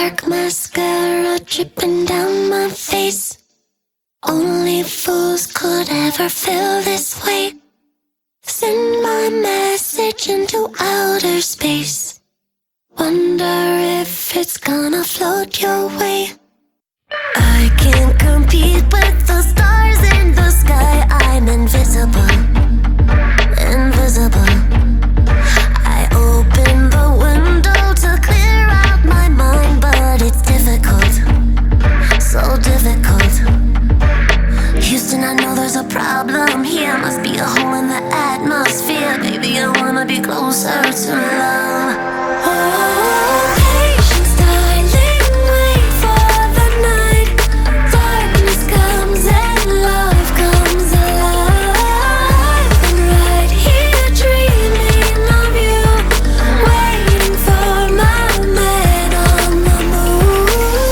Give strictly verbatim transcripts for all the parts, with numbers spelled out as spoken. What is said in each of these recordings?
Dark mascara dripping down my face. Only fools could ever feel this way. Send my message into outer space. Wonder if it's gonna float your way. I can't compete with the stars in the sky. I'm invisible, invisible. I open the window to clear out my mind, but it's difficult, so difficult. Houston, I know there's a problem here. Must be a hole in the atmosphere. Baby, I wanna be closer to love. Oh, patience, darling, wait for the night. Darkness comes and love comes alive. I'm right here dreaming of you, waiting for my man on the moon.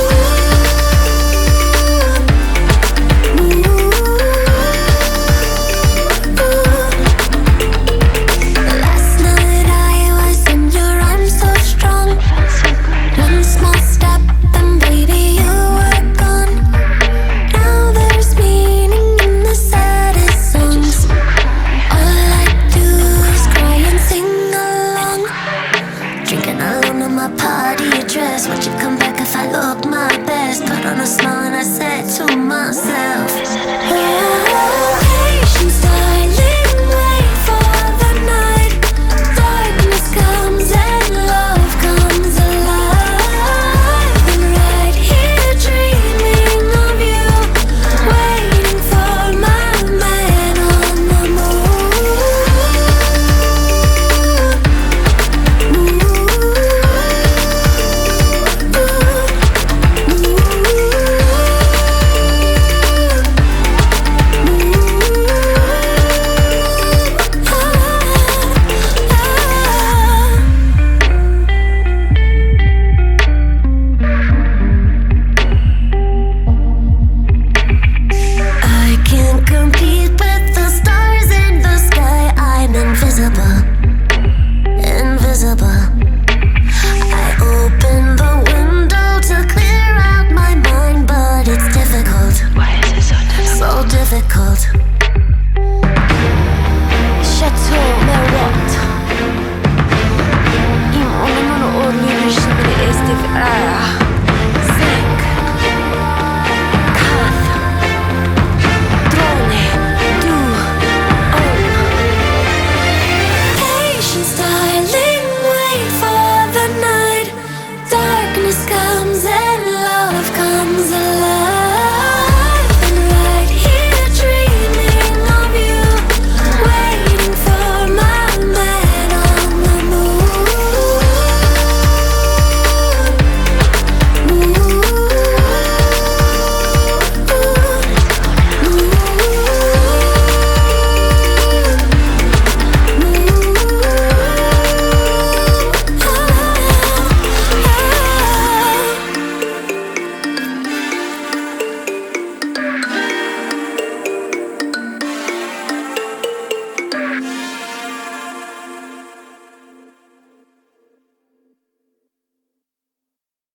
Last night I was in your arms so strong. One small step and baby you were gone. Now there's meaning in the saddest songs. All I do is cry and sing along. Drinking alone in my party dress. Would you come back if I look my best? Put on a smile and I said to myself, oh, patience, darling, wait for the night. Darkness comes and love comes alive. I'm right here dreaming of you, waiting for my man on the moon. I can't compete with the stars in the sky. I'm invisible, invisible. I open the window to clear out my mind, but it's difficult, Why is it so difficult? so difficult. Chateau Marot. این اون رو اورلی ریشتری استیف